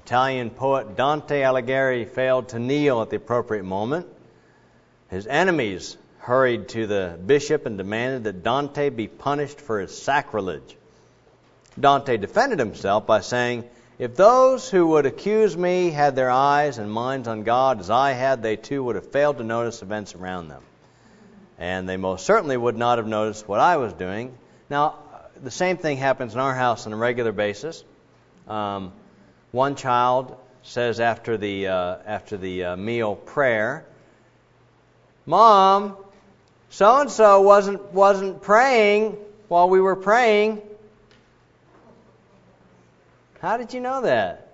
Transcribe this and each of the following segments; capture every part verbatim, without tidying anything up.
Italian poet Dante Alighieri failed to kneel at the appropriate moment. His enemies hurried to the bishop and demanded that Dante be punished for his sacrilege. Dante defended himself by saying, "If those who would accuse me had their eyes and minds on God as I had, they too would have failed to notice events around them. And they most certainly would not have noticed what I was doing." Now, the same thing happens in our house on a regular basis. Um, one child says after the uh, after the uh, meal prayer, "Mom, so and so wasn't wasn't praying while we were praying." How did you know that?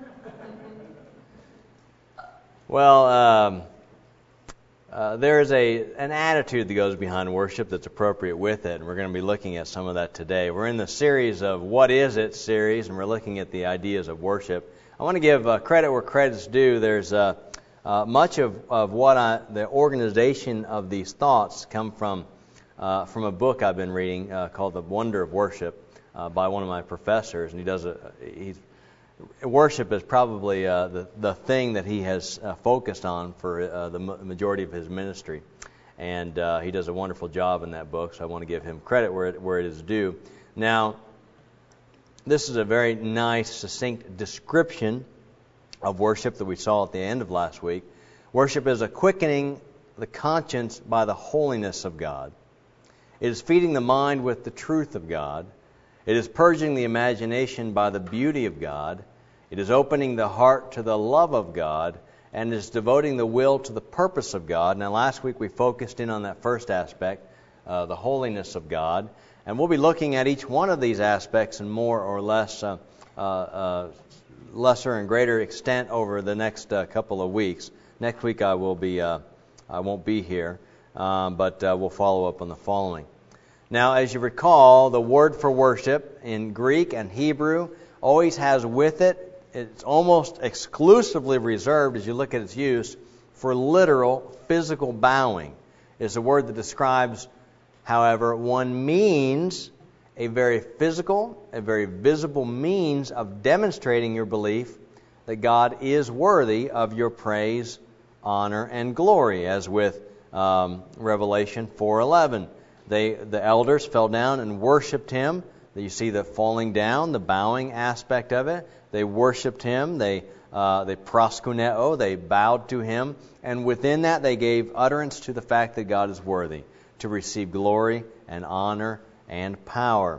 Well, um, uh, there is a an attitude that goes behind worship that's appropriate with it, and we're going to be looking at some of that today. We're in the series of What Is It series, and we're looking at the ideas of worship. I want to give uh, credit where credit's due. There's uh, uh, much of, of what I, the organization of these thoughts come from uh, from a book I've been reading uh, called The Wonder of Worship. Uh, by one of my professors, and he does a. He's worship is probably uh, the the thing that he has uh, focused on for uh, the majority of his ministry, and uh, he does a wonderful job in that book. So I want to give him credit where it, where it is due. Now, this is a very nice, succinct description of worship that we saw at the end of last week. Worship is a quickening the conscience by the holiness of God. It is feeding the mind with the truth of God. It is purging the imagination by the beauty of God. It is opening the heart to the love of God, and it is devoting the will to the purpose of God. Now, last week we focused in on that first aspect, uh, the holiness of God, and we'll be looking at each one of these aspects in more or less, uh, uh, uh, lesser and greater extent over the next uh, couple of weeks. Next week I will be, uh, I won't be here, um, but uh, we'll follow up on the following. Now, as you recall, the word for worship in Greek and Hebrew always has with it, it's almost exclusively reserved, as you look at its use, for literal physical bowing. It's a word that describes, however, one means a very physical, a very visible means of demonstrating your belief that God is worthy of your praise, honor, and glory, as with um, Revelation four eleven. They, the elders fell down and worshipped him. You see the falling down, the bowing aspect of it. They worshipped him. They uh, they proskuneo, they bowed to him. And within that, they gave utterance to the fact that God is worthy to receive glory and honor and power.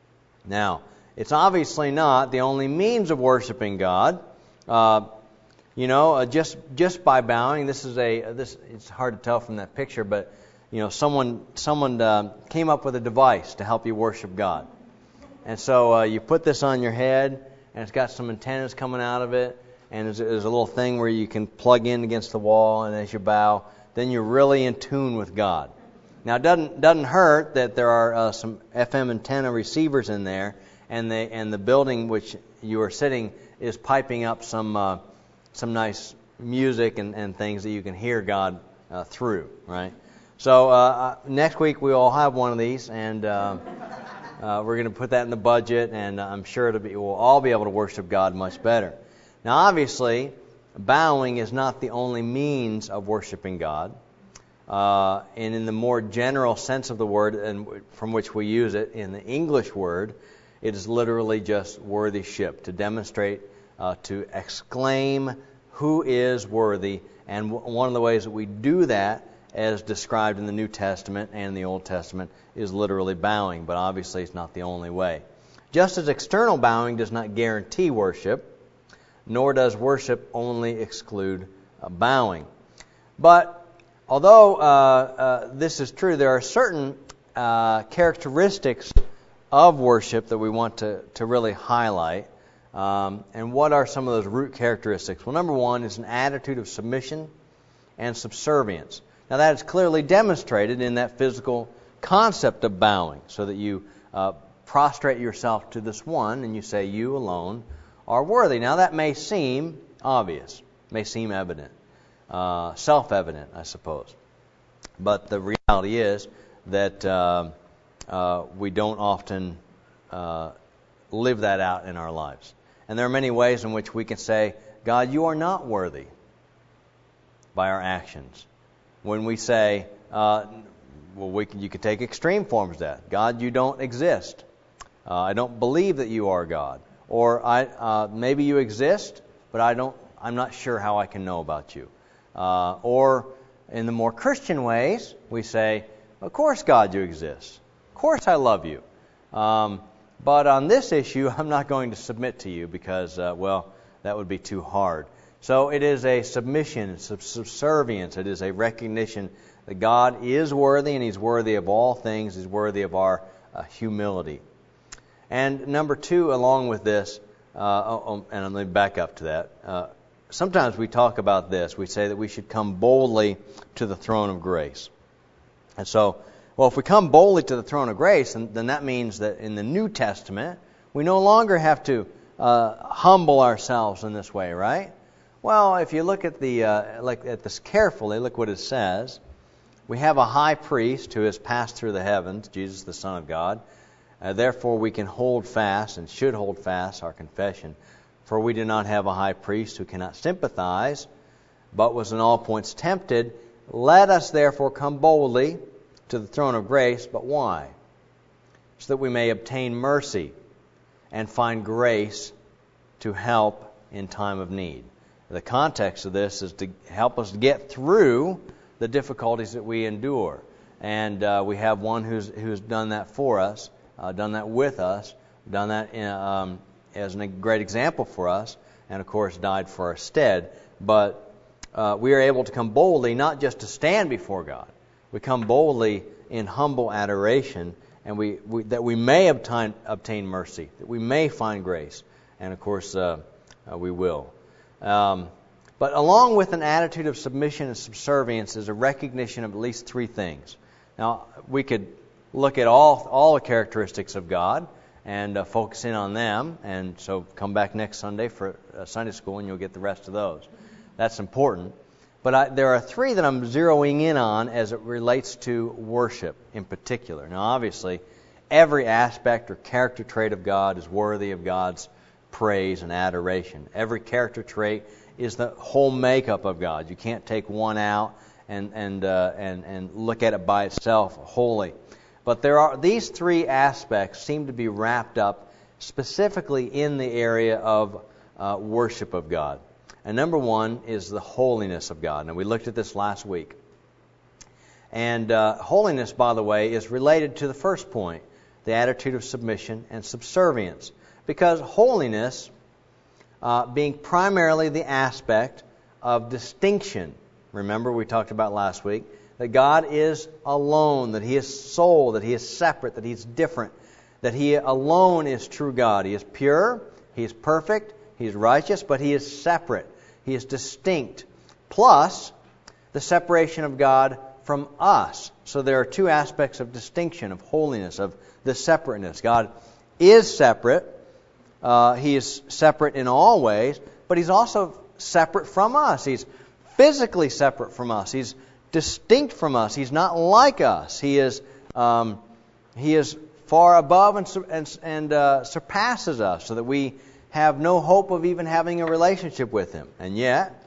Now, it's obviously not the only means of worshiping God. Uh, you know, uh, just just by bowing. This is a this. It's hard to tell from that picture, but you know, someone someone uh, came up with a device to help you worship God. And so uh, you put this on your head, and it's got some antennas coming out of it, and there's, there's a little thing where you can plug in against the wall, and as you bow, then you're really in tune with God. Now, it doesn't doesn't hurt that there are uh, some F M antenna receivers in there, and they and the building which you are sitting is piping up some uh, some nice music and, and things that you can hear God uh, through, right? So uh, next week we all have one of these, and uh, uh, we're going to put that in the budget, and I'm sure it'll be, we'll all be able to worship God much better. Now, obviously, bowing is not the only means of worshiping God, uh, and in the more general sense of the word, and from which we use it in the English word, it is literally just worthyship, to demonstrate, uh, to exclaim who is worthy, and w- one of the ways that we do that, as described in the New Testament and the Old Testament, is literally bowing, but obviously it's not the only way. Just as external bowing does not guarantee worship, nor does worship only exclude uh, bowing. But although uh, uh, this is true, there are certain uh, characteristics of worship that we want to, to really highlight. Um, and what are some of those root characteristics? Well, number one is an attitude of submission and subservience. Now, that is clearly demonstrated in that physical concept of bowing, so that you uh, prostrate yourself to this one and you say, you alone are worthy. Now, that may seem obvious, may seem evident, uh, self-evident, I suppose. But the reality is that uh, uh, we don't often uh, live that out in our lives. And there are many ways in which we can say, God, you are not worthy by our actions. When we say, uh, well, we can, you could take extreme forms of that. God, you don't exist. Uh, I don't believe that you are God. Or I uh, maybe you exist, but I don't. I'm not sure how I can know about you. Uh, or in the more Christian ways, we say, of course, God, you exist. Of course, I love you. Um, but on this issue, I'm not going to submit to you because, uh, well, that would be too hard. So it is a submission, it's a subservience. It is a recognition that God is worthy, and He's worthy of all things. He's worthy of our uh, humility. And number two, along with this, uh, oh, and let me back up to that. Uh, sometimes we talk about this. We say that we should come boldly to the throne of grace. And so, well, if we come boldly to the throne of grace, then, then that means that in the New Testament, we no longer have to uh, humble ourselves in this way, right? Well, if you look at the uh, like at this carefully, look what it says. We have a high priest who has passed through the heavens, Jesus the Son of God. Uh, therefore, we can hold fast and should hold fast our confession. For we do not have a high priest who cannot sympathize, but was in all points tempted. Let us therefore come boldly to the throne of grace. But why? So that we may obtain mercy and find grace to help in time of need. The context of this is to help us get through the difficulties that we endure. And uh, we have one who's who's done that for us, uh, done that with us, done that in, um, as a great example for us, and of course died for our stead. But uh, we are able to come boldly, not just to stand before God. We come boldly in humble adoration, and we, we that we may obtain, obtain mercy, that we may find grace. And of course, uh, uh, we will. Um, but along with an attitude of submission and subservience is a recognition of at least three things. Now, we could look at all all the characteristics of God and uh, focus in on them. And so come back next Sunday for uh, Sunday school and you'll get the rest of those. That's important. But I, there are three that I'm zeroing in on as it relates to worship in particular. Now, obviously, every aspect or character trait of God is worthy of God's praise and adoration. Every character trait is the whole makeup of God. You can't take one out and and uh, and and look at it by itself wholly. But there are these three aspects seem to be wrapped up specifically in the area of uh, worship of God. And number one is the holiness of God. Now, we looked at this last week. And uh, holiness, by the way, is related to the first point, the attitude of submission and subservience. Because holiness, uh, being primarily the aspect of distinction, remember we talked about last week, that God is alone, that He is sole, that He is separate, that He is different, that He alone is true God. He is pure, He is perfect, He is righteous, but He is separate. He is distinct. Plus, the separation of God from us. So there are two aspects of distinction, of holiness, of the separateness. God is separate. Uh, he is separate in all ways, but He's also separate from us. He's physically separate from us. He's distinct from us. He's not like us. He is um, He is far above and, and, and uh, surpasses us, so that we have no hope of even having a relationship with Him. And yet,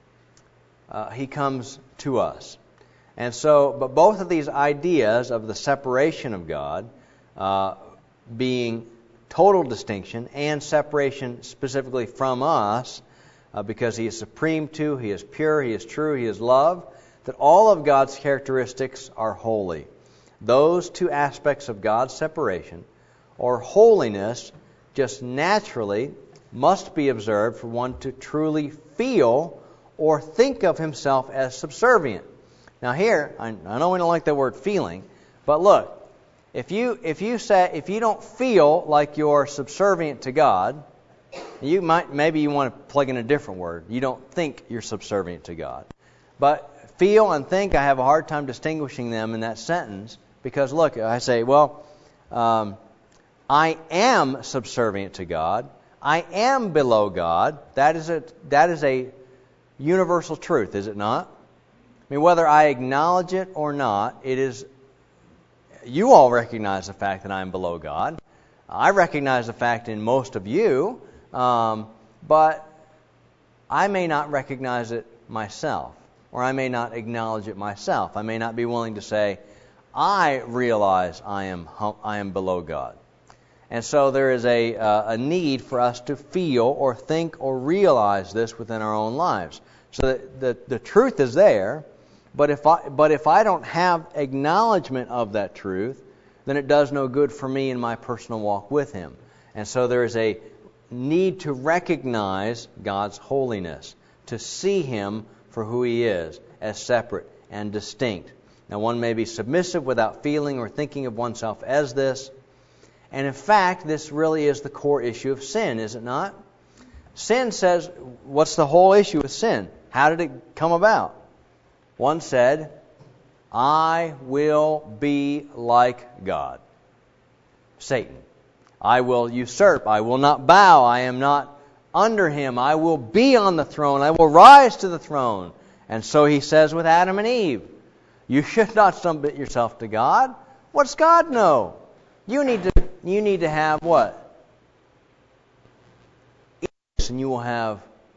uh, He comes to us. And so, but both of these ideas of the separation of God, uh, being total distinction and separation specifically from us, uh, because He is supreme too, He is pure, He is true, He is love, that all of God's characteristics are holy. Those two aspects of God's separation, or holiness, just naturally must be observed for one to truly feel or think of himself as subservient. Now here, I, I know we don't like the word feeling, but look, if you if you say if you don't feel like you're subservient to God, you might maybe you want to plug in a different word. You don't think you're subservient to God. But feel and think, I have a hard time distinguishing them in that sentence, because look, I say, well, um, I am subservient to God. I am below God. That is a that is a universal truth, is it not? I mean, whether I acknowledge it or not, it is. You all recognize the fact that I am below God. I recognize the fact in most of you um, but I may not recognize it myself, or I may not acknowledge it myself. I may not be willing to say, I realize I am hum- I am below God. And so there is a, uh, a need for us to feel or think or realize this within our own lives. So that the, the truth is there, but if I but if I don't have acknowledgement of that truth, then it does no good for me in my personal walk with Him. And so there is a need to recognize God's holiness, to see Him for who He is, as separate and distinct. Now, one may be submissive without feeling or thinking of oneself as this. And in fact, this really is the core issue of sin, is it not? Sin says, what's the whole issue with sin? How did it come about? One said, I will be like God. Satan. I will usurp. I will not bow. I am not under Him. I will be on the throne. I will rise to the throne. And so he says with Adam and Eve, you should not submit yourself to God. What's God know? You need to you need to have what? And you will have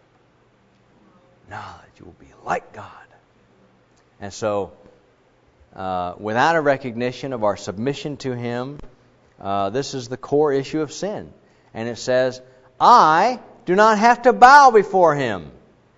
knowledge. You will be like God. And so, uh, without a recognition of our submission to Him, uh, this is the core issue of sin. And it says, I do not have to bow before Him.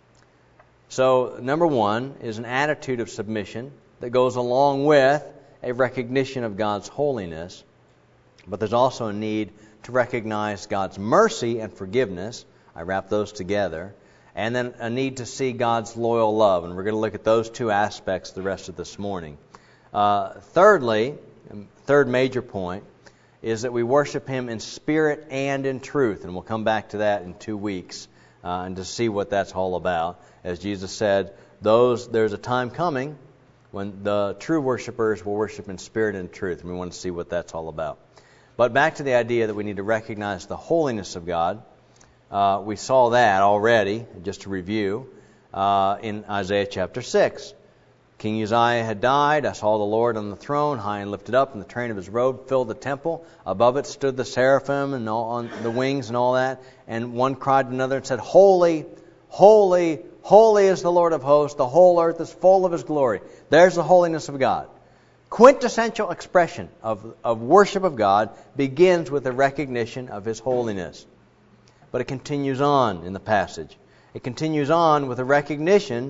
So, number one is an attitude of submission that goes along with a recognition of God's holiness. But there's also a need to recognize God's mercy and forgiveness. I wrap those together. And then a need to see God's loyal love. And we're going to look at those two aspects the rest of this morning. Uh, thirdly, third major point, is that we worship Him in spirit and in truth. And we'll come back to that in two weeks uh, and to see what that's all about. As Jesus said, those there's a time coming when the true worshipers will worship in spirit and truth. And we want to see what that's all about. But back to the idea that we need to recognize the holiness of God. Uh, we saw that already, just to review, uh, in Isaiah chapter six. King Uzziah had died. I saw the Lord on the throne, high and lifted up, and the train of His robe filled the temple. Above it stood the seraphim and all, on the wings and all that. And one cried to another and said, Holy, holy, holy is the Lord of hosts. The whole earth is full of His glory. There's the holiness of God. Quintessential expression of, of worship of God begins with a recognition of His holiness. But it continues on in the passage. It continues on with a recognition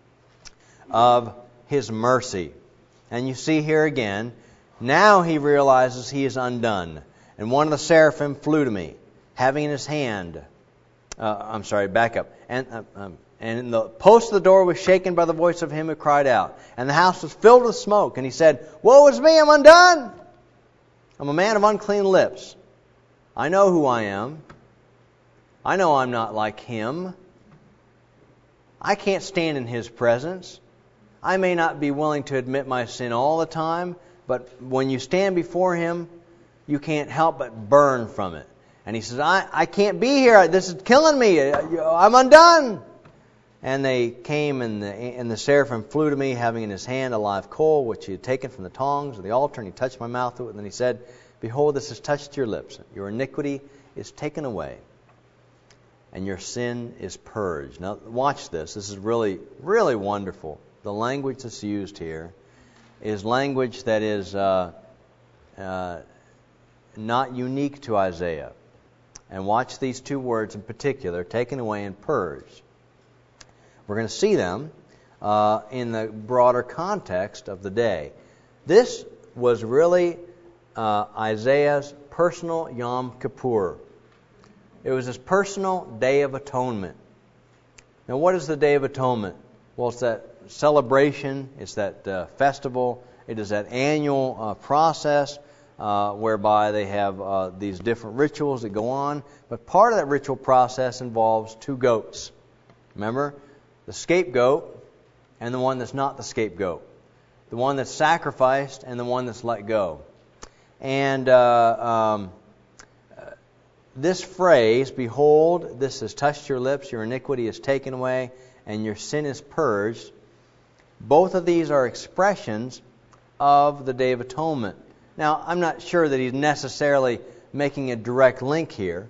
of His mercy. And you see here again, now he realizes he is undone. And one of the seraphim flew to me, having in his hand, uh, I'm sorry, back up. And uh, um, And the post of the door was shaken by the voice of him who cried out. And the house was filled with smoke. And he said, Woe is me, I'm undone. I'm a man of unclean lips. I know who I am. I know I'm not like Him. I can't stand in His presence. I may not be willing to admit my sin all the time, but when you stand before Him, you can't help but burn from it. And he says, I, I can't be here. This is killing me. I'm undone. And they came, and the, and the seraphim flew to me, having in his hand a live coal, which he had taken from the tongs of the altar, and he touched my mouth with it. And then he said, Behold, this has touched your lips. Your iniquity is taken away, and your sin is purged. Now, watch this. This is really, really wonderful. The language that's used here is language that is uh, uh, not unique to Isaiah. And watch these two words in particular, taken away and purged. We're going to see them uh, in the broader context of the day. This was really uh, Isaiah's personal Yom Kippur. It was his personal Day of Atonement. Now, what is the Day of Atonement? Well, it's that celebration, it's that uh, festival, it is that annual uh, process uh, whereby they have uh, these different rituals that go on. But part of that ritual process involves two goats. Remember? The scapegoat and the one that's not the scapegoat. The one that's sacrificed and the one that's let go. And uh, um, this phrase, Behold, this has touched your lips, your iniquity is taken away, and your sin is purged. Both of these are expressions of the Day of Atonement. Now, I'm not sure that he's necessarily making a direct link here,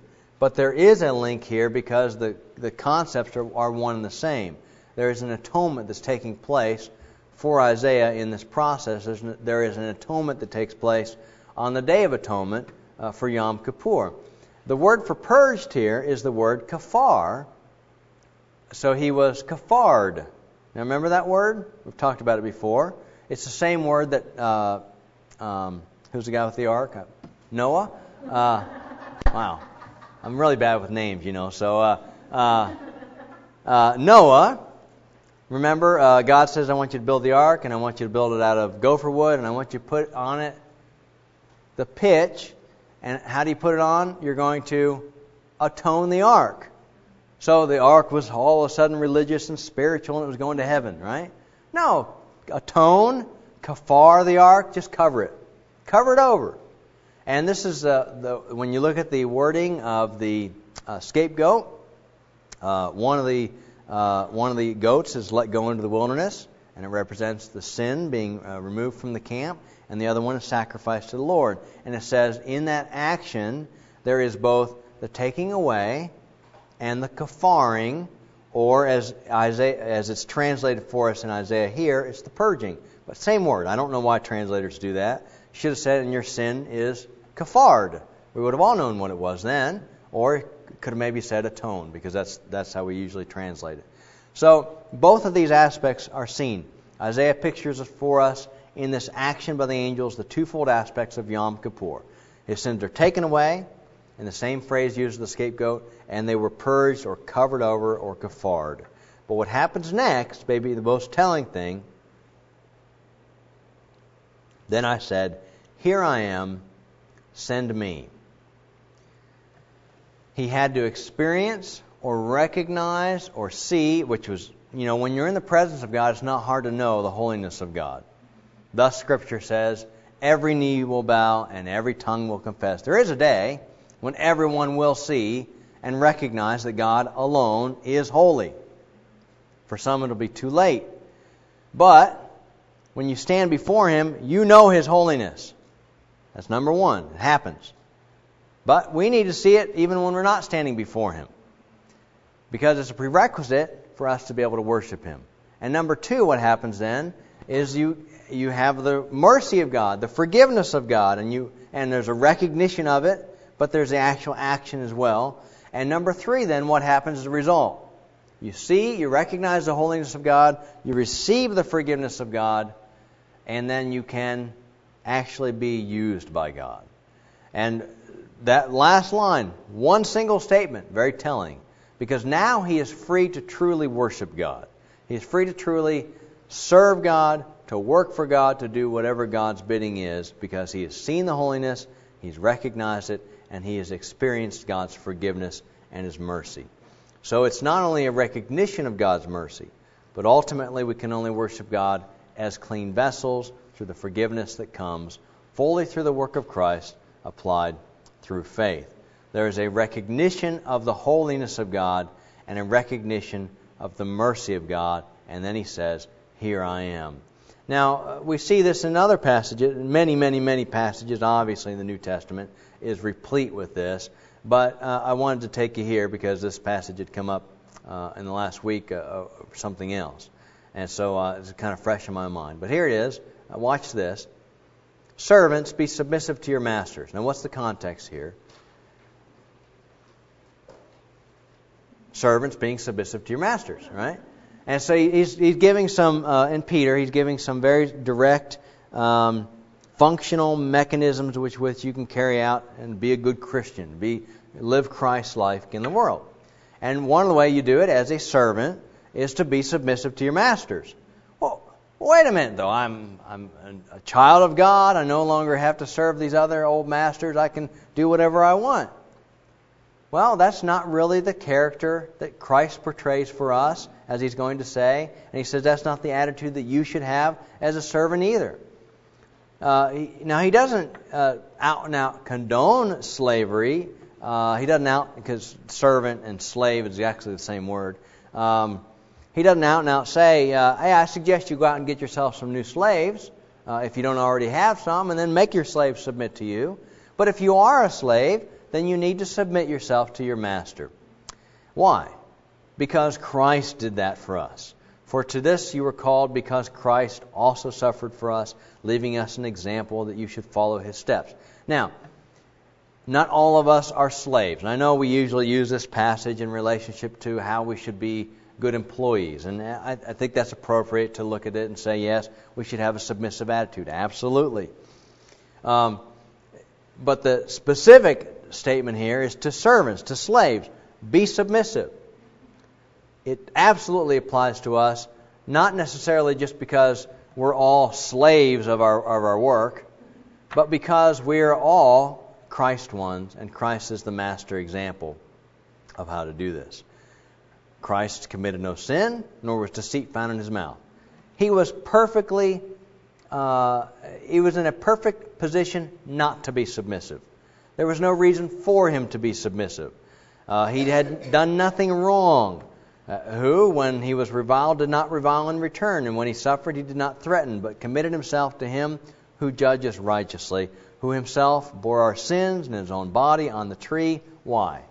But there is a link here because the, the concepts are, are one and the same. There is an atonement that's taking place for Isaiah in this process. There's an, there is an atonement that takes place on the Day of Atonement uh, for Yom Kippur. The word for purged here is the word kafar. So he was kafared. Now remember that word? We've talked about it before. It's the same word that, uh, um, who's the guy with the ark? Noah? Uh, wow. I'm really bad with names, you know. So uh, uh, uh, Noah, remember, uh, God says, I want you to build the ark, and I want you to build it out of gopher wood, and I want you to put on it the pitch. And how do you put it on? You're going to atone the ark. So the ark was all of a sudden religious and spiritual, and it was going to heaven, right? No. Atone, kafar the ark, just cover it. Cover it over. And this is, uh, the when you look at the wording of the uh, scapegoat, uh, one of the uh, one of the goats is let go into the wilderness, and it represents the sin being uh, removed from the camp, and the other one is sacrificed to the Lord. And it says in that action there is both the taking away and the kafaring, or as Isaiah, as it's translated for us in Isaiah here, it's the purging. But same word. I don't know why translators do that. Should have said, and your sin is kafared. We would have all known what it was then. Or it could have maybe said atone, because that's that's how we usually translate it. So both of these aspects are seen. Isaiah pictures for us in this action by the angels the twofold aspects of Yom Kippur. His sins are taken away, in the same phrase used the scapegoat, and they were purged or covered over or kafared. But what happens next, maybe the most telling thing, then I said, here I am, send me. He had to experience or recognize or see, which was, you know, when you're in the presence of God, it's not hard to know the holiness of God. Thus Scripture says, every knee will bow and every tongue will confess. There is a day when everyone will see and recognize that God alone is holy. For some it'll be too late. But when you stand before Him, you know His holiness. That's number one. It happens. But we need to see it even when we're not standing before Him, because it's a prerequisite for us to be able to worship Him. And number two, what happens then is you you have the mercy of God, the forgiveness of God, and you and there's a recognition of it, but there's the actual action as well. And number three, then, what happens as a result? You see, you recognize the holiness of God, you receive the forgiveness of God, and then you can actually be used by God. And that last line, one single statement, very telling, because now he is free to truly worship God. He is free to truly serve God, to work for God, to do whatever God's bidding is, because he has seen the holiness, he's recognized it, and he has experienced God's forgiveness and His mercy. So it's not only a recognition of God's mercy, but ultimately we can only worship God as clean vessels through the forgiveness that comes fully through the work of Christ applied through faith. There is a recognition of the holiness of God and a recognition of the mercy of God. And then he says, here I am. Now, we see this in other passages, many, many, many passages. Obviously, the New Testament is replete with this. But uh, I wanted to take you here because this passage had come up uh, in the last week uh, uh, something else. And so uh, it's kind of fresh in my mind. But here it is. Uh, watch this. Servants, be submissive to your masters. Now, what's the context here? Servants being submissive to your masters, right? And so he's, he's giving some, uh, in Peter, he's giving some very direct, um, functional mechanisms which with you can carry out and be a good Christian, be live Christ's life in the world. And one of the way you do it as a servant is to be submissive to your masters. Well, wait a minute, though. I'm I'm a child of God. I no longer have to serve these other old masters. I can do whatever I want. Well, that's not really the character that Christ portrays for us, as he's going to say. And he says that's not the attitude that you should have as a servant either. Uh, he, now, he doesn't uh, out and out condone slavery. Uh, he doesn't out, because servant and slave is actually the same word. Um, he doesn't out and out say, uh, hey, I suggest you go out and get yourself some new slaves, uh, if you don't already have some, and then make your slaves submit to you. But if you are a slave, then you need to submit yourself to your master. Why? Because Christ did that for us. For to this you were called, because Christ also suffered for us, leaving us an example that you should follow His steps. Now, not all of us are slaves. And I know we usually use this passage in relationship to how we should be good employees. And I, I think that's appropriate to look at it and say, yes, we should have a submissive attitude. Absolutely. Um, but the specific statement here is to servants, to slaves. Be submissive. It absolutely applies to us, not necessarily just because we're all slaves of our of our work, but because we are all Christ ones, and Christ is the master example of how to do this. Christ committed no sin, nor was deceit found in His mouth. He was perfectly, uh, he was in a perfect position not to be submissive. There was no reason for Him to be submissive. Uh, he had done nothing wrong. Uh, who, when He was reviled, did not revile in return, and when He suffered, He did not threaten, but committed Himself to Him who judges righteously, who Himself bore our sins in His own body on the tree. Why?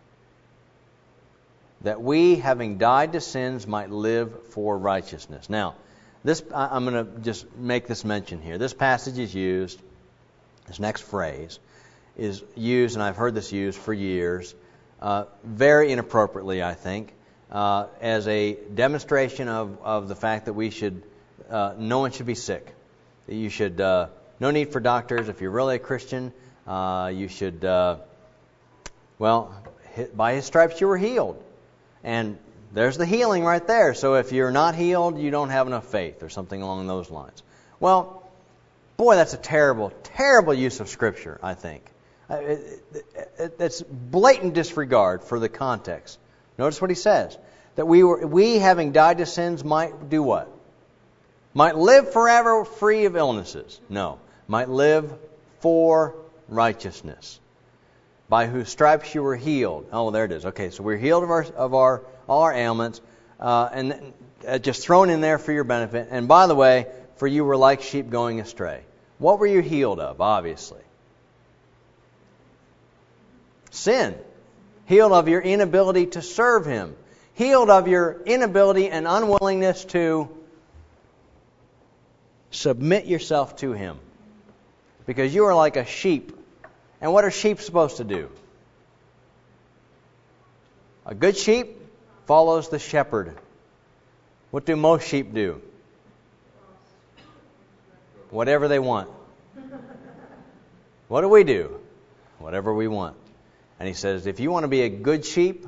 That we, having died to sins, might live for righteousness. Now, this I'm going to just make this mention here. This passage is used, this next phrase, is used, and I've heard this used for years, uh, very inappropriately, I think, uh, as a demonstration of, of the fact that we should, uh, no one should be sick. That you should... Uh, No need for doctors. If you're really a Christian, uh, you should, uh, well, by His stripes you were healed. And there's the healing right there. So if you're not healed, you don't have enough faith or something along those lines. Well, boy, that's a terrible, terrible use of Scripture, I think. It, it, it, it's blatant disregard for the context. Notice what he says. That we, were, we, having died to sins, might do what? Might live forever free of illnesses. No. Might live for righteousness, by whose stripes you were healed. Oh, there it is. Okay, so we're healed of our of our all our ailments, uh, and uh, just thrown in there for your benefit. And by the way, for you were like sheep going astray. What were you healed of? Obviously, sin. Healed of your inability to serve Him. Healed of your inability and unwillingness to submit yourself to Him. Because you are like a sheep. And what are sheep supposed to do? A good sheep follows the shepherd. What do most sheep do? Whatever they want. What do we do? Whatever we want. And he says, if you want to be a good sheep,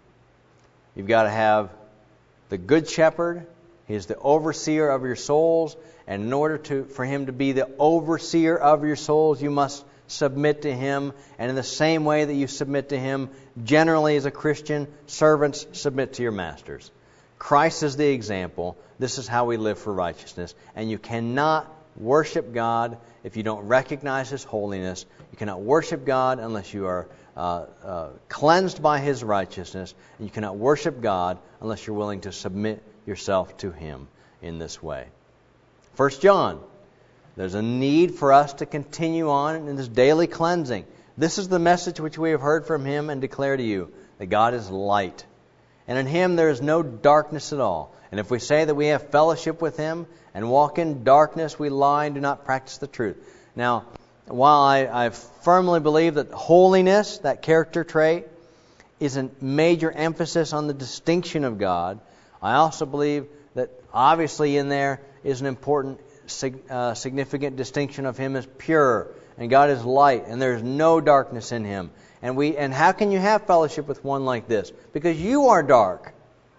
you've got to have the good shepherd. He is the overseer of your souls. And in order to for Him to be the overseer of your souls, you must submit to Him. And in the same way that you submit to Him, generally as a Christian, servants submit to your masters. Christ is the example. This is how we live for righteousness. And you cannot worship God if you don't recognize His holiness. You cannot worship God unless you are uh, uh, cleansed by His righteousness. And you cannot worship God unless you're willing to submit yourself to Him in this way. First John, there's a need for us to continue on in this daily cleansing. This is the message which we have heard from Him and declare to you, that God is light. And in Him there is no darkness at all. And if we say that we have fellowship with Him and walk in darkness, we lie and do not practice the truth. Now, while I, I firmly believe that holiness, that character trait, is a major emphasis on the distinction of God, I also believe that obviously in there is an important, uh, significant distinction of Him as pure, and God is light, and there is no darkness in Him. And we, and how can you have fellowship with one like this? Because you are dark.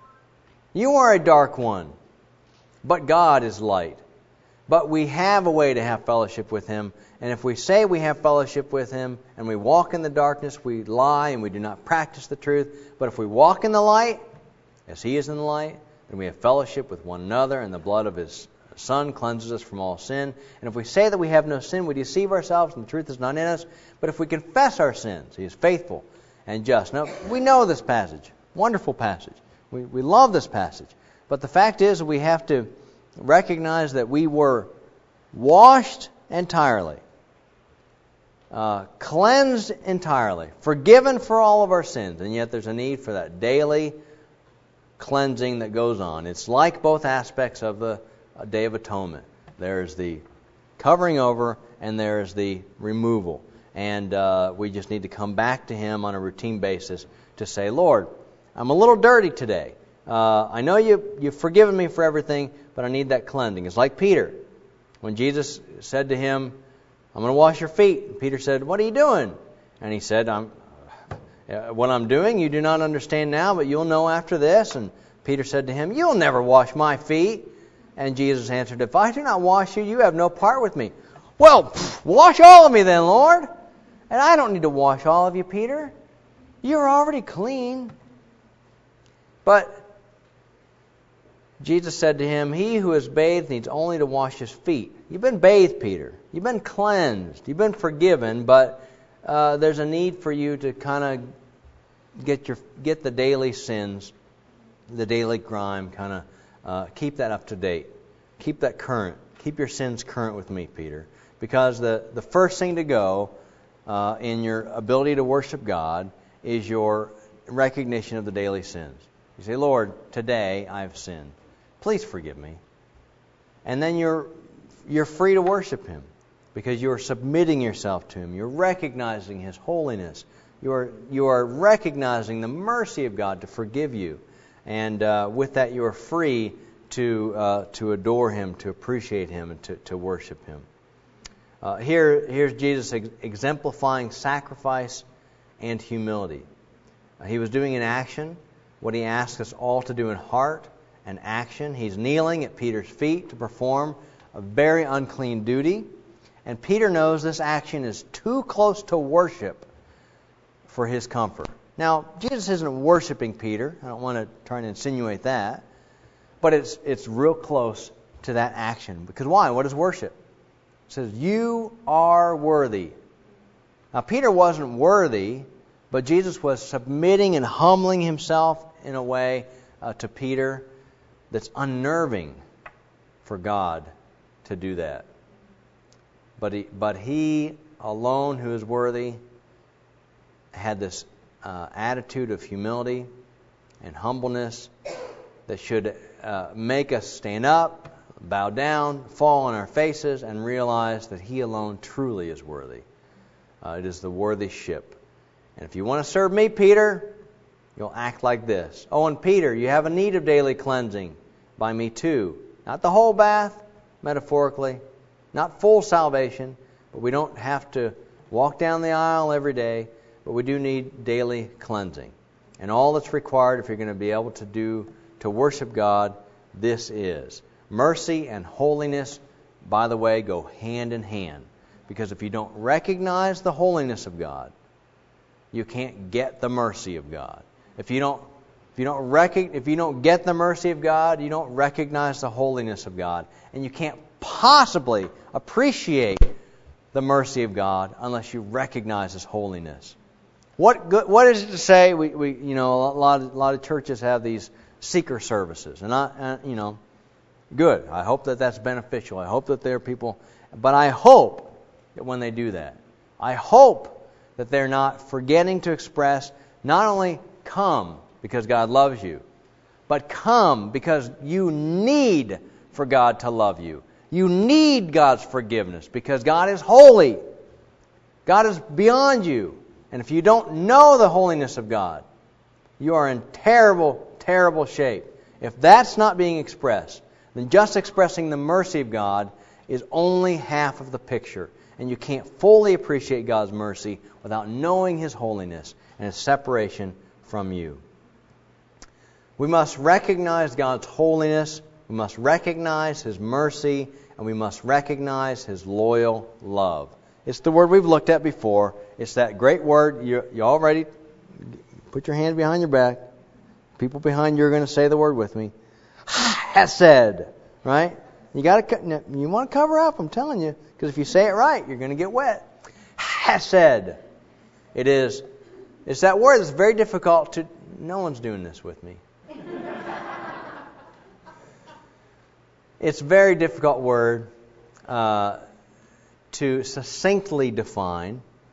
You are a dark one. But God is light. But we have a way to have fellowship with Him. And if we say we have fellowship with Him and we walk in the darkness, we lie and we do not practice the truth. But if we walk in the light, as He is in the light, then we have fellowship with one another, and the blood of His Son cleanses us from all sin. And if we say that we have no sin, we deceive ourselves and the truth is not in us. But if we confess our sins, He is faithful and just. Now, we know this passage. Wonderful passage. We, we love this passage. But the fact is we have to recognize that we were washed entirely. uh, cleansed entirely, forgiven for all of our sins, and yet there's a need for that daily cleansing that goes on. It's like both aspects of the Day of Atonement. There's the covering over and there's the removal. And uh, we just need to come back to Him on a routine basis to say, Lord, I'm a little dirty today. Uh, I know you, you've forgiven me for everything, but I need that cleansing. It's like Peter. When Jesus said to him, I'm going to wash your feet. And Peter said, what are you doing? And he said, I'm, uh, what I'm doing you do not understand now, but you'll know after this. And Peter said to him, you'll never wash my feet. And Jesus answered, if I do not wash you, you have no part with me. Well, pff, wash all of me then, Lord. And I don't need to wash all of you, Peter. You're already clean. But Jesus said to him, he who is bathed needs only to wash his feet. You've been bathed, Peter. You've been cleansed. You've been forgiven, but uh, there's a need for you to kind of get your get the daily sins, the daily grime, kind of uh, keep that up to date. Keep that current. Keep your sins current with me, Peter. Because the, the first thing to go uh, in your ability to worship God is your recognition of the daily sins. You say, Lord, today I've sinned. Please forgive me. And then you're you're free to worship Him because you are submitting yourself to Him. You're recognizing His holiness. You are you are recognizing the mercy of God to forgive you. And uh, with that, you are free to uh, to adore Him, to appreciate Him, and to, to worship Him. Uh, here, here's Jesus ex- exemplifying sacrifice and humility. Uh, he was doing in action what He asked us all to do in heart and action. He's kneeling at Peter's feet to perform a very unclean duty. And Peter knows this action is too close to worship for his comfort. Now, Jesus isn't worshiping Peter. I don't want to try and insinuate that. But it's it's real close to that action. Because why? What is worship? It says, you are worthy. Now, Peter wasn't worthy, but Jesus was submitting and humbling Himself in a way uh, to Peter that's unnerving for God to do that. But he, but he alone who is worthy had this uh, attitude of humility and humbleness that should uh, make us stand up, bow down, fall on our faces, and realize that He alone truly is worthy. Uh, it is the worthy ship. And if you want to serve me, Peter, you'll act like this. Oh, and Peter, you have a need of daily cleansing by me too. Not the whole bath, metaphorically. Not full salvation, but we don't have to walk down the aisle every day, but we do need daily cleansing. And all that's required if you're going to be able to do, to worship God, this is. Mercy and holiness, by the way, go hand in hand. Because if you don't recognize the holiness of God, you can't get the mercy of God. If you don't If you don't rec- if you don't get the mercy of God, you don't recognize the holiness of God. And you can't possibly appreciate the mercy of God unless you recognize His holiness. What good, what is it to say? We, we you know a lot of, a lot of churches have these seeker services, and I uh, you know good. I hope that that's beneficial. I hope that there are people, but I hope that when they do that, I hope that they're not forgetting to express not only come because God loves you, but come because you need for God to love you. You need God's forgiveness because God is holy. God is beyond you. And if you don't know the holiness of God, you are in terrible, terrible shape. If that's not being expressed, then just expressing the mercy of God is only half of the picture. And you can't fully appreciate God's mercy without knowing His holiness and His separation from you. We must recognize God's holiness, we must recognize His mercy, and we must recognize His loyal love. It's the word we've looked at before. It's that great word. You, you all ready? Put your hand behind your back. People behind you are going to say the word with me. Hesed. Right? You got to. You want to cover up. I'm telling you, because if you say it right, you're going to get wet. Hesed. It is. It's that word that's very difficult to. No one's doing this with me. It's a very difficult word uh, to succinctly define,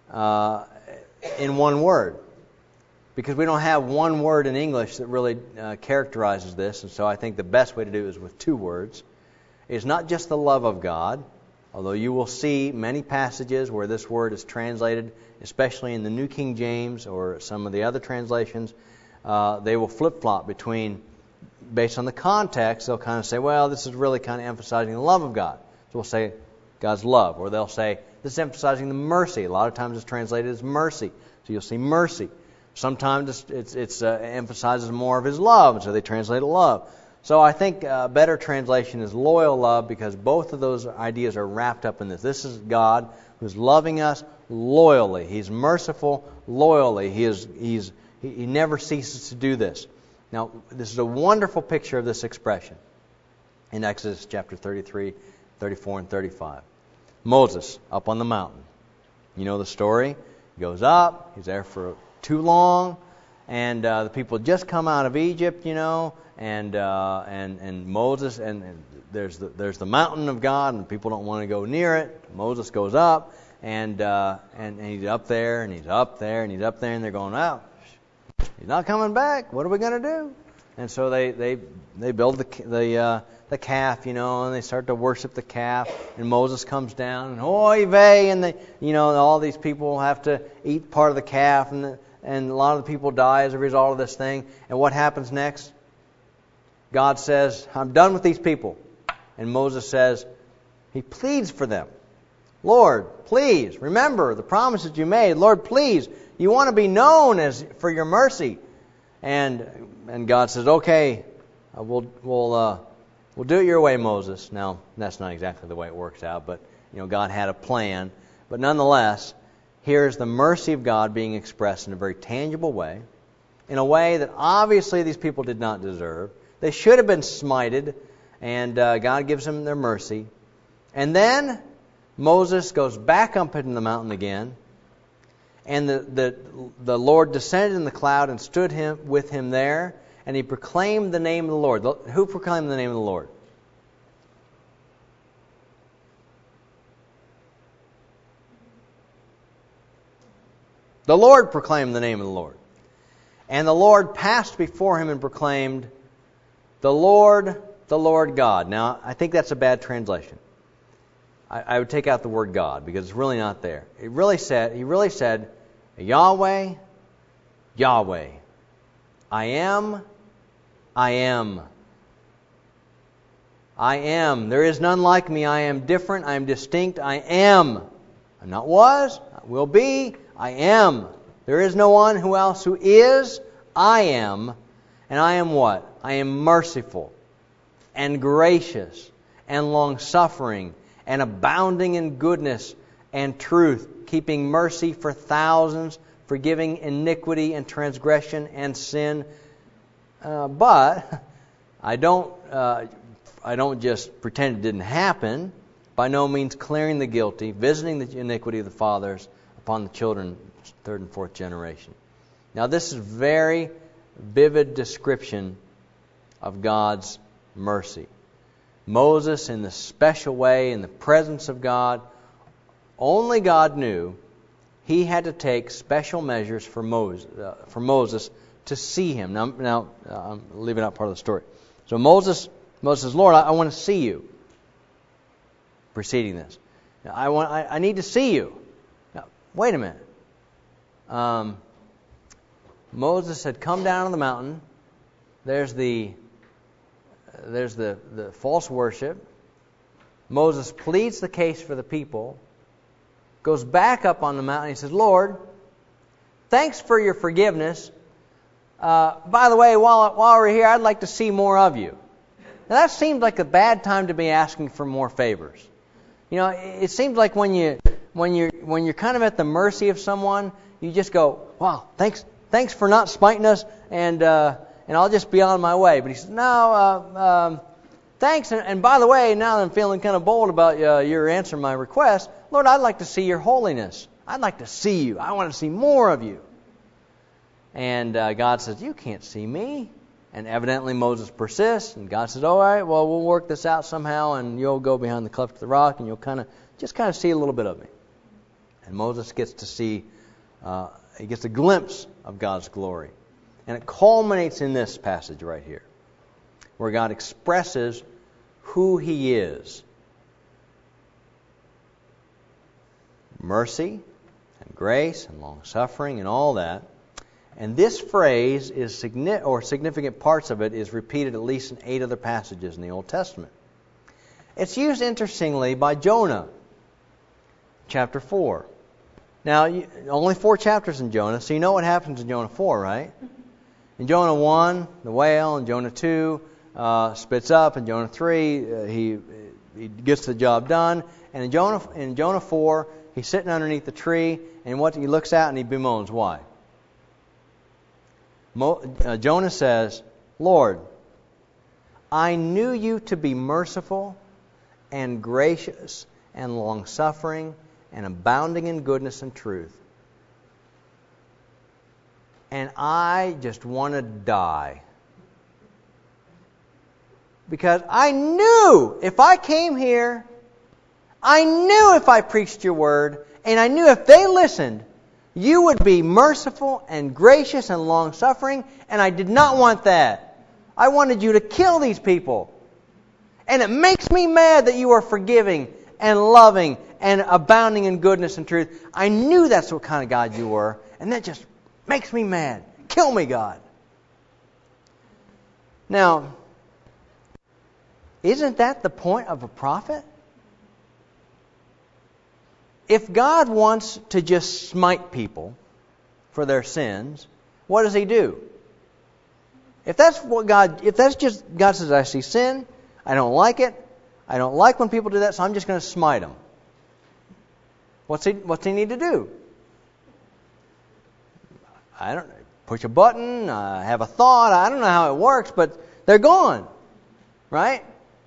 uh, in one word, because we don't have one word in English that really uh, characterizes this, and so I think the best way to do it is with two words. It's not just the love of God, although you will see many passages where this word is translated, especially in the New King James or some of the other translations, uh, they will flip-flop between, based on the context, they'll kind of say, well, this is really kind of emphasizing the love of God. So we'll say God's love, or they'll say, this is emphasizing the mercy. A lot of times it's translated as mercy, so you'll see mercy. Sometimes it's, it's, it's uh, emphasizes more of His love, and so they translate it love. So I think a better translation is loyal love, because both of those ideas are wrapped up in this. This is God who's loving us loyally. He's merciful loyally. He is He's He, he never ceases to do this. Now, this is a wonderful picture of this expression in Exodus chapter thirty-three, thirty-four, and thirty-five. Moses up on the mountain. You know the story. He goes up. He's there for too long, and uh, the people just come out of Egypt, you know. And uh, and and Moses and, and there's the there's the mountain of God, and people don't want to go near it. Moses goes up, and uh, and, and he's up there, and he's up there, and he's up there, and they're going, "Oh, he's not coming back. What are we going to do?" And so they they they build the the uh, the calf, you know, and they start to worship the calf. And Moses comes down, and oy vey, and they you know all these people have to eat part of the calf, and the, and a lot of the people die as a result of this thing. And what happens next? God says, I'm done with these people. And Moses says, he pleads for them. Lord, please, remember the promises you made. Lord, please, you want to be known as for your mercy. And and God says, okay, uh, we'll we'll uh, we'll do it your way, Moses. Now, that's not exactly the way it works out, but you know, God had a plan. But nonetheless, here's the mercy of God being expressed in a very tangible way, in a way that obviously these people did not deserve. They should have been smited, and uh, God gives them their mercy. And then Moses goes back up into the mountain again, and the, the, the Lord descended in the cloud and stood him with him there, and he proclaimed the name of the Lord. Who proclaimed the name of the Lord? The Lord proclaimed the name of the Lord. And the Lord passed before him and proclaimed, The Lord, the Lord God. Now, I think that's a bad translation. I, I would take out the word God, because it's really not there. It really said, he really said, Yahweh, Yahweh. I am, I am. I am. There is none like me. I am different. I am distinct. I am. I'm not was, I will be, I am. There is no one who else who is, I am. And I am what? I am merciful and gracious and long-suffering and abounding in goodness and truth, keeping mercy for thousands, forgiving iniquity and transgression and sin. Uh, but I don't, uh, I don't just pretend it didn't happen. By no means clearing the guilty, visiting the iniquity of the fathers upon the children, third and fourth generation. Now, this is very vivid description of God's mercy. Moses, in the special way, in the presence of God, only God knew, he had to take special measures for Moses, uh, for Moses to see him. Now, now uh, I'm leaving out part of the story. So Moses, Moses says, Lord, I, I want to see you. Preceding this, now, I want, I, I need to see you. Now, wait a minute. Um, Moses had come down on the mountain. There's the uh, there's the, the false worship. Moses pleads the case for the people. Goes back up on the mountain. He says, Lord, thanks for your forgiveness. Uh, by the way, while while we're here, I'd like to see more of you. Now that seems like a bad time to be asking for more favors. You know, it seems like when you when you're when you're kind of at the mercy of someone, you just go, wow, thanks. Thanks for not spiting us, and uh, and I'll just be on my way. But he said, no, uh, um, thanks. And, and by the way, now that I'm feeling kind of bold about uh, your answering my request, Lord, I'd like to see your holiness. I'd like to see you. I want to see more of you. And uh, God says, you can't see me. And evidently Moses persists, and God says, all right, well, we'll work this out somehow, and you'll go behind the cleft of the rock, and you'll kind of just kind of see a little bit of me. And Moses gets to see, uh, he gets a glimpse of God's glory. And it culminates in this passage right here, where God expresses who He is. Mercy and grace and long-suffering and all that. And this phrase is significant, or significant parts of it is repeated at least in eight other passages in the Old Testament. It's used interestingly by Jonah, chapter four. Now, you, only four chapters in Jonah, so you know what happens in Jonah four, right? In Jonah one, the whale. In Jonah two, uh, spits up. In Jonah three, uh, he he gets the job done. And in Jonah in Jonah four, he's sitting underneath the tree, and what he looks out and he bemoans. Why? Mo, uh, Jonah says, "Lord, I knew you to be merciful and gracious and long-suffering and abounding in goodness and truth. And I just want to die. Because I knew if I came here, I knew if I preached your word, and I knew if they listened, you would be merciful and gracious and long-suffering, and I did not want that. I wanted you to kill these people. And it makes me mad that you are forgiving and loving and abounding in goodness and truth. I knew that's what kind of God you were, and that just makes me mad. Kill me, God." Now, isn't that the point of a prophet? If God wants to just smite people for their sins, what does He do? If that's what God, if that's just, God says, "I see sin, I don't like it, I don't like when people do that, so I'm just going to smite them." What's he, what's he need to do? I don't know. Push a button, uh, have a thought. I don't know how it works, but they're gone. Right?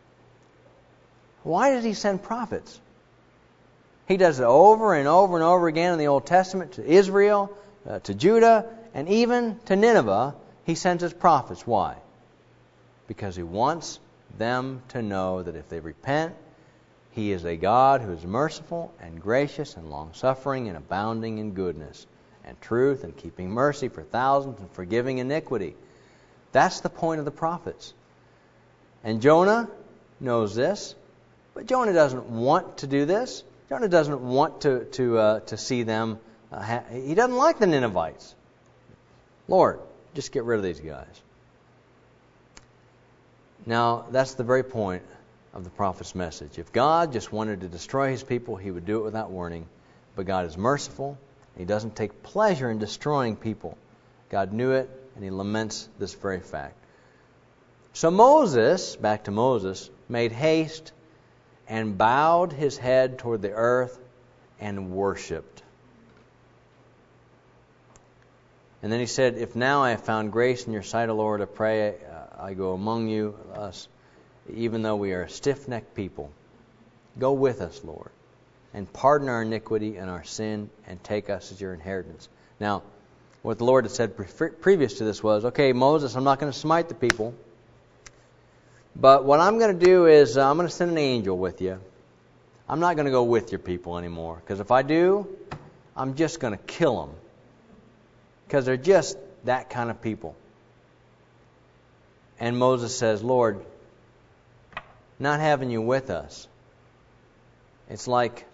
Why does He send prophets? He does it over and over and over again in the Old Testament to Israel, uh, to Judah, and even to Nineveh. He sends His prophets. Why? Because He wants them to know that if they repent, He is a God who is merciful and gracious and long-suffering and abounding in goodness and truth and keeping mercy for thousands and forgiving iniquity. That's the point of the prophets. And Jonah knows this, but Jonah doesn't want to do this. Jonah doesn't want to to uh, to see them. Uh, ha- he doesn't like the Ninevites. Lord, just get rid of these guys. Now, that's the very point of the prophet's message. If God just wanted to destroy His people, He would do it without warning. But God is merciful. He doesn't take pleasure in destroying people. God knew it, and He laments this very fact. So Moses, back to Moses, made haste and bowed his head toward the earth and worshipped. And then he said, "If now I have found grace in your sight, O Lord, I pray uh, I go among you, us, even though we are a stiff-necked people. Go with us, Lord, and pardon our iniquity and our sin, and take us as your inheritance." Now, what the Lord had said pre- previous to this was, "Okay, Moses, I'm not going to smite the people, but what I'm going to do is uh, I'm going to send an angel with you. I'm not going to go with your people anymore, because if I do, I'm just going to kill them, because they're just that kind of people." And Moses says, "Lord, not having you with us, it's like,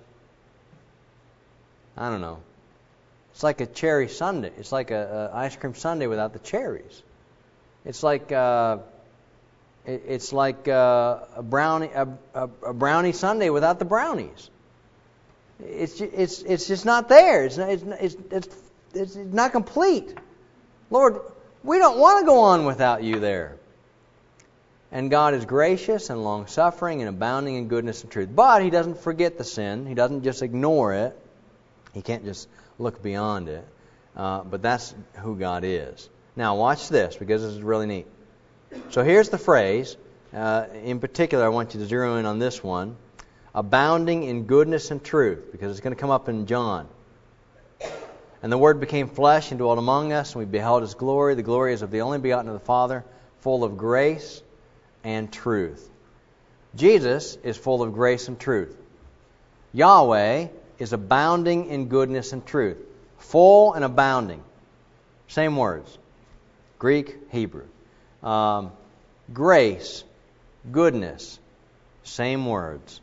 I don't know, it's like a cherry sundae. It's like a, a ice cream sundae without the cherries. It's like uh, it, it's like uh, a brownie a, a, a brownie sundae without the brownies. It's it's it's just not there. It's not, it's it's it's, it's not complete. Lord, we don't want to go on without you there." And God is gracious and long-suffering and abounding in goodness and truth. But He doesn't forget the sin. He doesn't just ignore it. He can't just look beyond it. Uh, but that's who God is. Now watch this, because this is really neat. So here's the phrase. Uh, in particular, I want you to zero in on this one. Abounding in goodness and truth, because it's going to come up in John. "And the Word became flesh and dwelt among us, and we beheld His glory. The glory is of the only begotten of the Father, full of grace and truth." Jesus is full of grace and truth. Yahweh is abounding in goodness and truth. Full and abounding. Same words. Greek, Hebrew. Um, grace, goodness. Same words.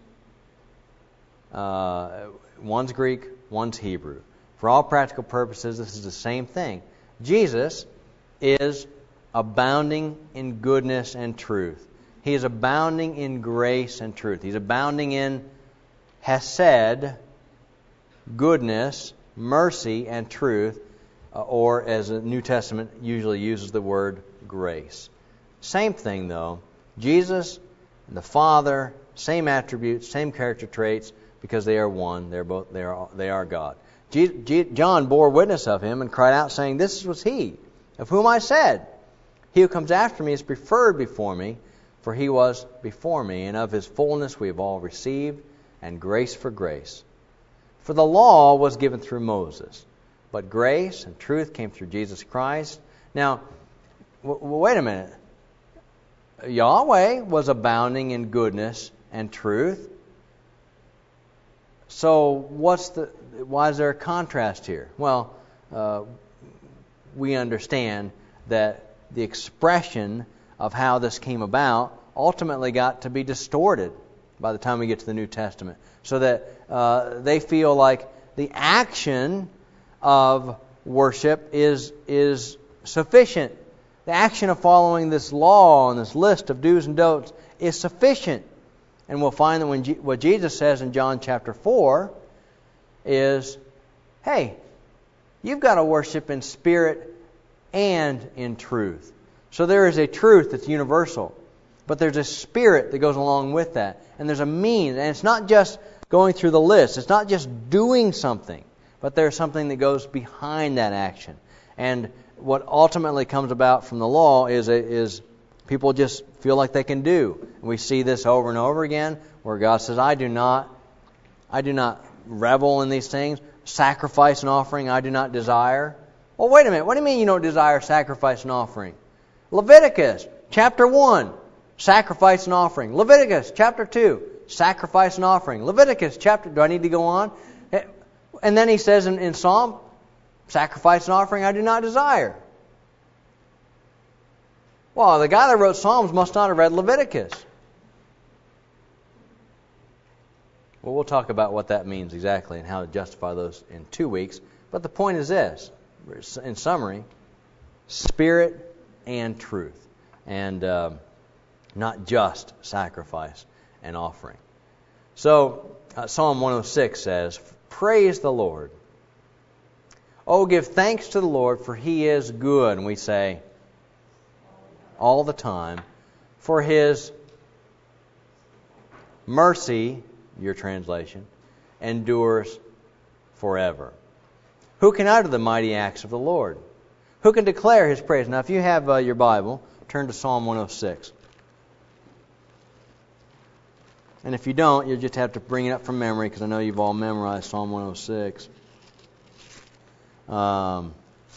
Uh, one's Greek, one's Hebrew. For all practical purposes, this is the same thing. Jesus is abounding in goodness and truth. He is abounding in grace and truth. He's abounding in hesed, goodness, mercy, and truth, uh, or as the New Testament usually uses the word grace. Same thing though. Jesus and the Father, same attributes, same character traits, because they are one. They're both. They are. They are God. G- G- John bore witness of him and cried out, saying, "This was he, of whom I said, He who comes after me is preferred before me, for he was before me, and of his fullness we have all received, and grace for grace. For the law was given through Moses, but grace and truth came through Jesus Christ." Now, w- wait a minute. Yahweh was abounding in goodness and truth. So, what's the? Why is there a contrast here? Well, uh, we understand that the expression of how this came about ultimately got to be distorted by the time we get to the New Testament, so that uh, they feel like the action of worship is is sufficient. The action of following this law and this list of do's and don'ts is sufficient. And we'll find that when G- what Jesus says in John chapter four is, hey, you've got to worship in spirit and in truth. So there is a truth that's universal, but there's a spirit that goes along with that. And there's a means, and it's not just going through the list. It's not just doing something, but there's something that goes behind that action. And what ultimately comes about from the law is is people just feel like they can do. And we see this over and over again, where God says, I do not, I do not revel in these things. Sacrifice and offering I do not desire. Well, wait a minute. What do you mean you don't desire sacrifice and offering? Leviticus chapter one, sacrifice and offering. Leviticus chapter two, sacrifice and offering. Leviticus chapter, do I need to go on? And then he says in, in Psalm, sacrifice and offering I do not desire. Well, the guy that wrote Psalms must not have read Leviticus. Well, we'll talk about what that means exactly and how to justify those in two weeks. But the point is this, in summary, spirit and truth, and uh, not just sacrifice and offering. So, uh, Psalm one oh six says, praise the Lord. Oh, give thanks to the Lord, for He is good. And we say, all the time, for His mercy, your translation, endures forever. Who can utter the mighty acts of the Lord? Who can declare His praise? Now, if you have uh, your Bible, turn to Psalm one oh six. And if you don't, you'll just have to bring it up from memory, because I know you've all memorized Psalm one oh six. Um,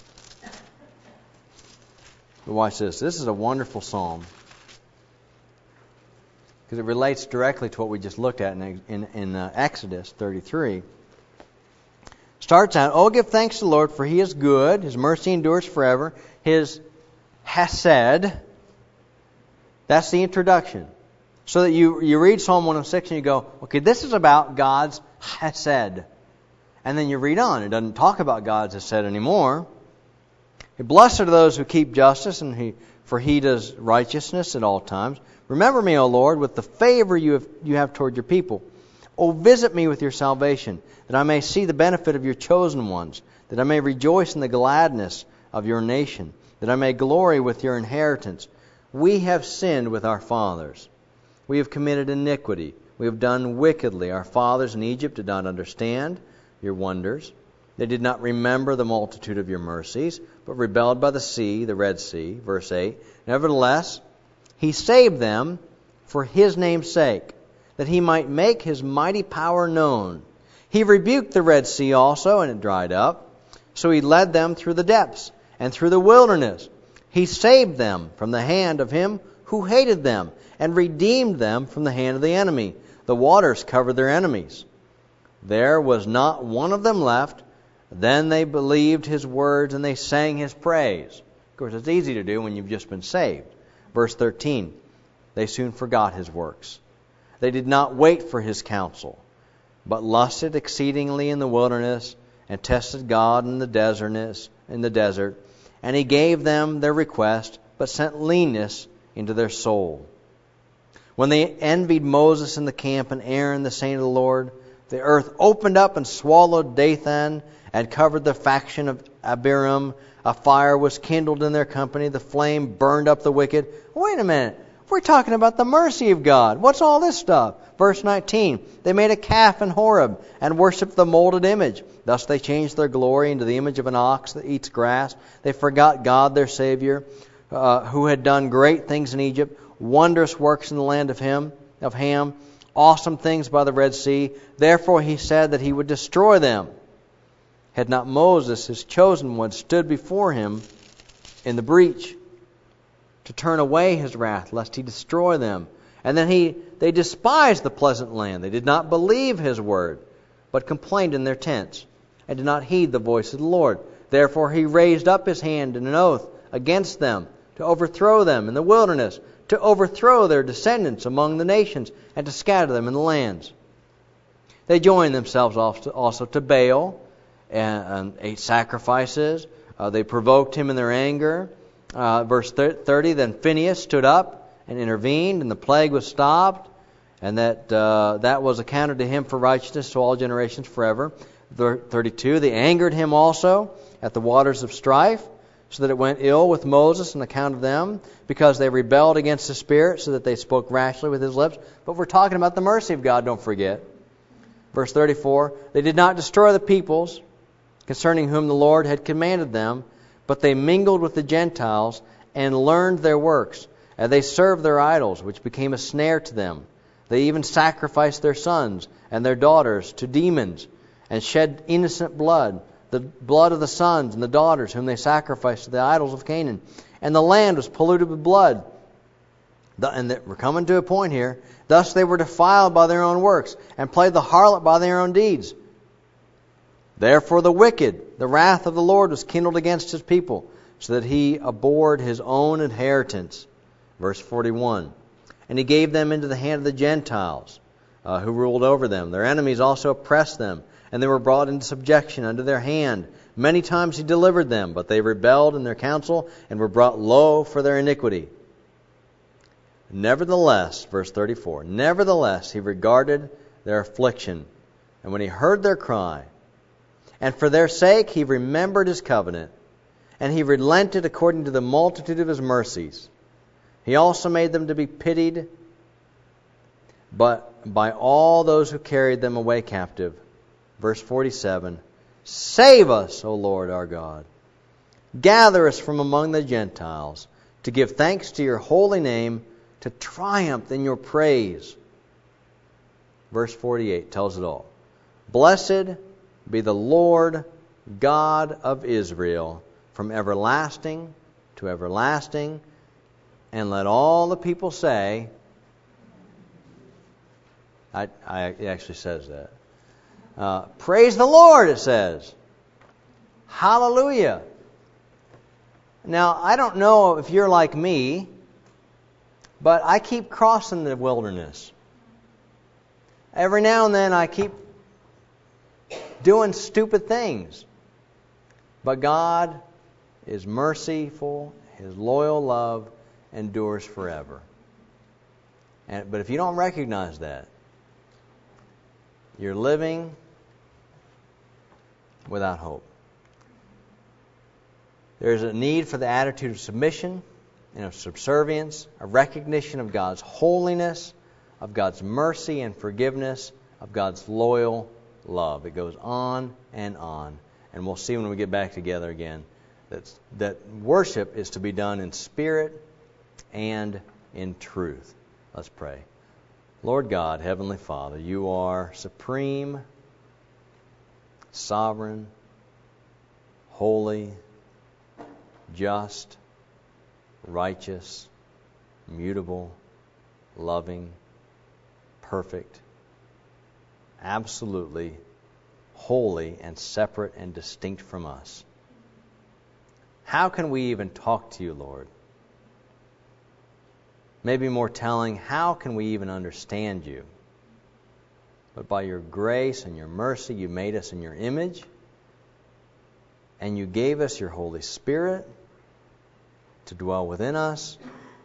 but watch this. This is a wonderful psalm, because it relates directly to what we just looked at in, in, in uh, Exodus thirty-three. Starts out, oh, give thanks to the Lord, for He is good. His mercy endures forever. His hesed, that's the introduction. So that you, you read Psalm one oh six and you go, okay, this is about God's hesed. And then you read on. It doesn't talk about God's hesed anymore. Blessed are those who keep justice, and he, for He does righteousness at all times. Remember me, O Lord, with the favor you have, you have toward your people. O visit me with your salvation, that I may see the benefit of your chosen ones, that I may rejoice in the gladness of your nation, that I may glory with your inheritance. We have sinned with our fathers. We have committed iniquity. We have done wickedly. Our fathers in Egypt did not understand your wonders. They did not remember the multitude of your mercies, but rebelled by the sea, the Red Sea. Verse eight. Nevertheless, He saved them for His name's sake, that He might make His mighty power known. He rebuked the Red Sea also, and it dried up. So He led them through the depths and through the wilderness. He saved them from the hand of him who hated them, and redeemed them from the hand of the enemy. The waters covered their enemies. There was not one of them left. Then they believed his words and they sang his praise. Of course, it's easy to do when you've just been saved. Verse thirteen, they soon forgot his works. They did not wait for his counsel, but lusted exceedingly in the wilderness and tested God in the desertness, in the desert. And he gave them their request, but sent leanness into their soul. When they envied Moses in the camp and Aaron the saint of the Lord, the earth opened up and swallowed Dathan and covered the faction of Abiram. A fire was kindled in their company. The flame burned up the wicked. Wait a minute. We're talking about the mercy of God. What's all this stuff? Verse nineteen, they made a calf in Horeb and worshipped the molded image. Thus they changed their glory into the image of an ox that eats grass. They forgot God their Savior, uh, who had done great things in Egypt, wondrous works in the land of him, of Ham, awesome things by the Red Sea. Therefore he said that he would destroy them. Had not Moses, his chosen one, stood before him in the breach to turn away his wrath, lest he destroy them. And then he they despised the pleasant land. They did not believe his word, but complained in their tents, and did not heed the voice of the Lord. Therefore he raised up his hand in an oath against them, to overthrow them in the wilderness, to overthrow their descendants among the nations, and to scatter them in the lands. They joined themselves also to Baal, and, and ate sacrifices. Uh, they provoked him in their anger. Uh, verse thirty, then Phinehas stood up and intervened, and the plague was stopped, and that uh, that was accounted to him for righteousness to all generations forever. thirty-two, they angered him also at the waters of strife, so that it went ill with Moses on account of them, because they rebelled against the Spirit, so that they spoke rashly with his lips. But we're talking about the mercy of God, don't forget. Verse thirty-four, they did not destroy the peoples concerning whom the Lord had commanded them, but they mingled with the Gentiles and learned their works. And they served their idols, which became a snare to them. They even sacrificed their sons and their daughters to demons, and shed innocent blood, the blood of the sons and the daughters whom they sacrificed to the idols of Canaan. And the land was polluted with blood. And we're coming to a point here. Thus they were defiled by their own works, and played the harlot by their own deeds. Therefore the wicked, the wrath of the Lord was kindled against his people, so that he abhorred his own inheritance. Verse forty-one, and he gave them into the hand of the Gentiles, uh, who ruled over them. Their enemies also oppressed them, and they were brought into subjection under their hand. Many times he delivered them, but they rebelled in their counsel, and were brought low for their iniquity. Nevertheless, verse thirty-four, nevertheless he regarded their affliction, and when he heard their cry, and for their sake he remembered his covenant, and he relented according to the multitude of his mercies. He also made them to be pitied, but by all those who carried them away captive. Verse forty-seven, save us, O Lord our God. Gather us from among the Gentiles, to give thanks to your holy name, to triumph in your praise. Verse forty-eight tells it all. Blessed be the Lord God of Israel, from everlasting to everlasting. And let all the people say, I, I, it actually says that. Uh, praise the Lord, it says. Hallelujah. Now, I don't know if you're like me, but I keep crossing the wilderness. Every now and then I keep doing stupid things. But God is merciful. His loyal love endures forever. And, but if you don't recognize that, you're living without hope. There's a need for the attitude of submission and of subservience, a recognition of God's holiness, of God's mercy and forgiveness, of God's loyal love. It goes on and on. And we'll see when we get back together again that, that worship is to be done in spirit and in truth. Let's pray. Lord God, Heavenly Father, you are supreme, sovereign, holy, just, righteous, mutable, loving, perfect, absolutely holy and separate and distinct from us. How can we even talk to you, Lord? Maybe more telling, how can we even understand you? But by your grace and your mercy, you made us in your image, and you gave us your Holy Spirit to dwell within us.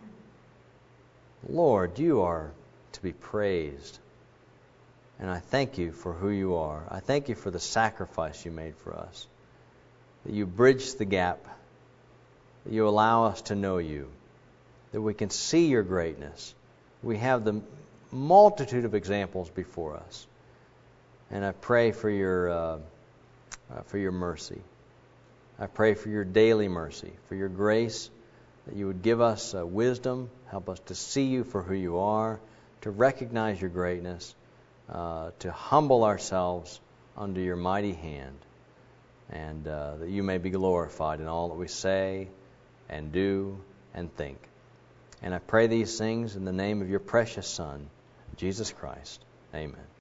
Lord, you are to be praised. And I thank you for who you are. I thank you for the sacrifice you made for us, that you bridged the gap, that you allow us to know you, that we can see your greatness. We have the multitude of examples before us. And I pray for your uh, uh, for your mercy. I pray for your daily mercy, for your grace, that you would give us uh, wisdom, help us to see you for who you are, to recognize your greatness, uh, to humble ourselves under your mighty hand, and uh, that you may be glorified in all that we say and do and think. And I pray these things in the name of your precious Son, Jesus Christ. Amen.